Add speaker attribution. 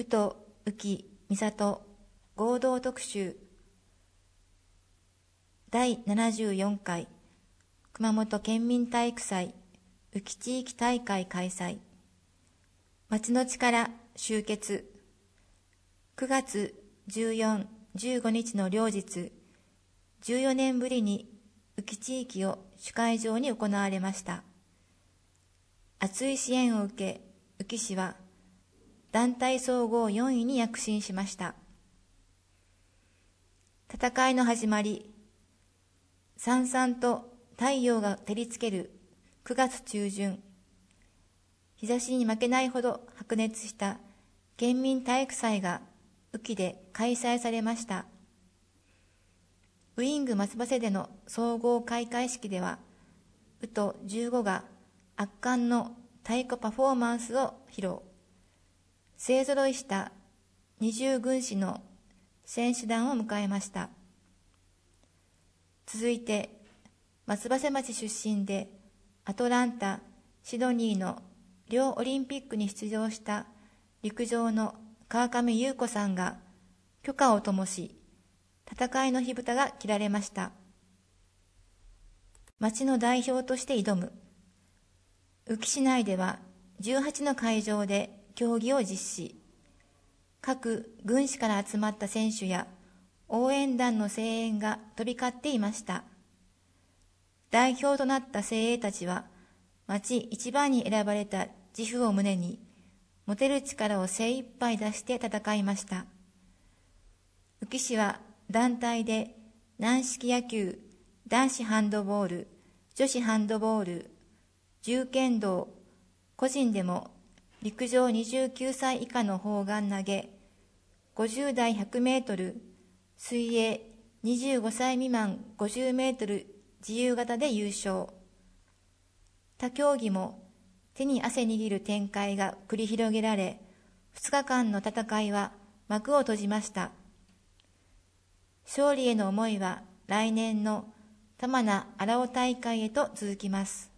Speaker 1: 宇都宇木美里合同特集第74回熊本県民体育祭宇木地域大会開催。町の力集結。9月14、15日の両日、14年ぶりに宇木地域を主会場に行われました。熱い支援を受け、宇木市は団体総合4位に躍進しました。戦いの始まり、さんさんと太陽が照りつける9月中旬、日差しに負けないほど白熱した県民体育祭が宇木で開催されました。ウイング松葉での総合開会式では、宇都15が圧巻の太鼓パフォーマンスを披露。勢ぞろいした20軍師の選手団を迎えました。続いて、松葉瀬町出身でアトランタ、シドニーの両オリンピックに出場した陸上の川上優子さんが炬火を灯し、戦いの火蓋が切られました。町の代表として挑む。宇木市内では18の会場で競技を実施。各軍市から集まった選手や応援団の声援が飛び交っていました。代表となった精鋭たちは、町一番に選ばれた自負を胸に、持てる力を精一杯出して戦いました。宇木市は団体で軟式野球、男子ハンドボール、女子ハンドボール、銃剣道、個人でも陸上29歳以下の砲丸投げ、50代100メートル、水泳25歳未満50メートル自由形で優勝。他競技も手に汗握る展開が繰り広げられ、2日間の戦いは幕を閉じました。勝利への思いは来年の玉名荒尾大会へと続きます。